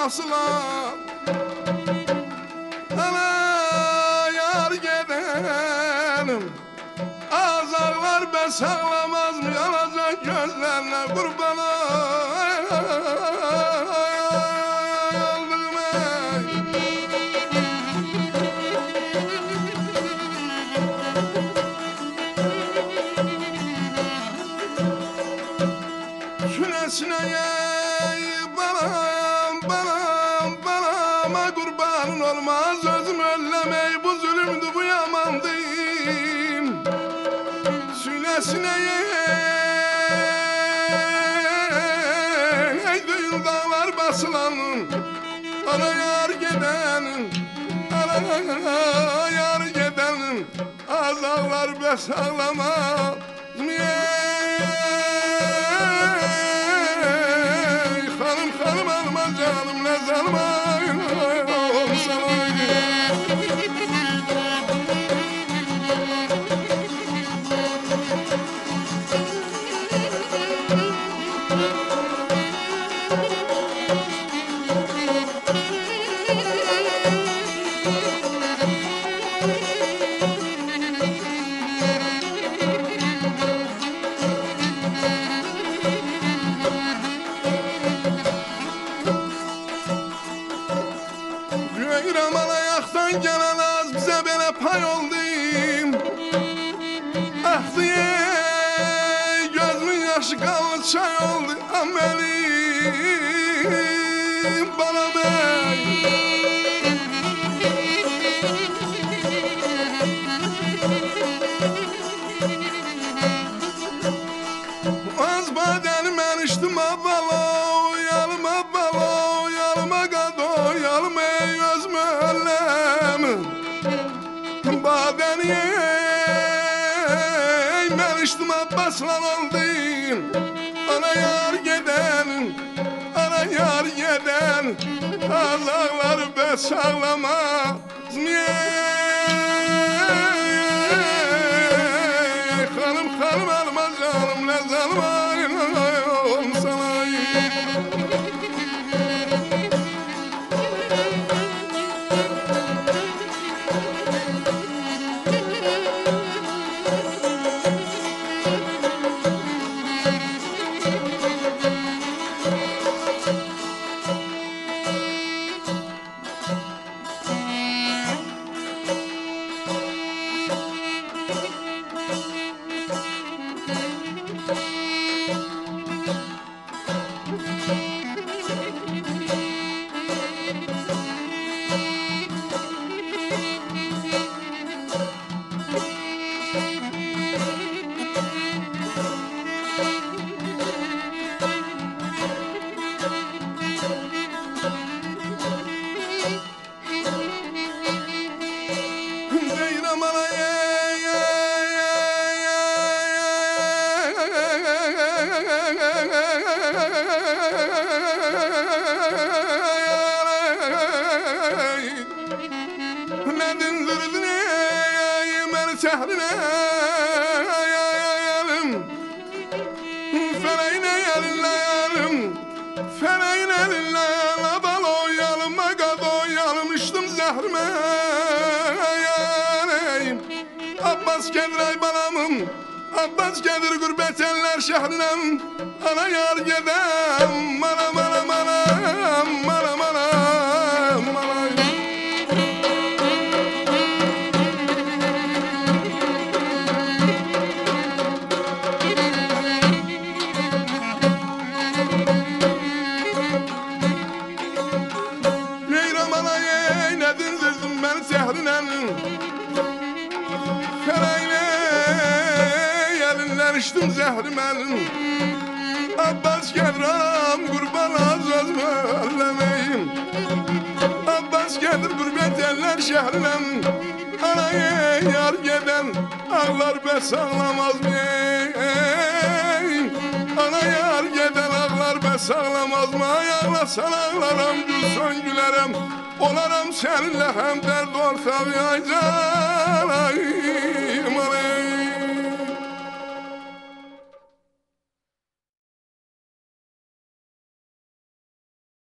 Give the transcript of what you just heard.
basılan ana yar gidenim. Azarlar ben sağlamaz mı yanacak gözlerine kurban oldum ey. Sünesine ey balama kurbanın olmaz özüm öllemey bu zulümdü bu yamandıyım. Sünesine ey düğün dağlar basılanın ana yar gidenin ana yar gidenin azağlar bes ağlamaz mı ey hanım hanım alma canım ne zalma olsana Yüreğim ayaktan gelen az bize böyle pay oldum. Ah diye gözümün yaşı kanlı çay oldu amelim bana bey. Az badenim ben içtim abala uyalım abala uyalım agado uyalım ey gözüm öllem. Badeni ey ben içtim abbaslan oldum. Ana yar giden ana yar giden azağlar be sağlamaz mı hanım hanım alma canım ne zalma olsana ne dindirdin ey beni sehrine yalim feleğine yalinle yalim feleğine yalinle yala balo yalım agado yalım içtim zehrime yalim Abbas Kedir ay balamım Abbas Kedir gurbet eller şehrinem ana yar gedem mana mana mana mana mana içtim zehrimenin Abbas Kedir'am kurban az özmellemeyim Abbas Kedir gurbet eller şehrinem ana yar geden ağlar be sağlamaz mı ana yar geden ağlar be sağlamaz mı ağlasan ağlarım gülsün gülerim olarım seninle hem dert ortağı ay canayım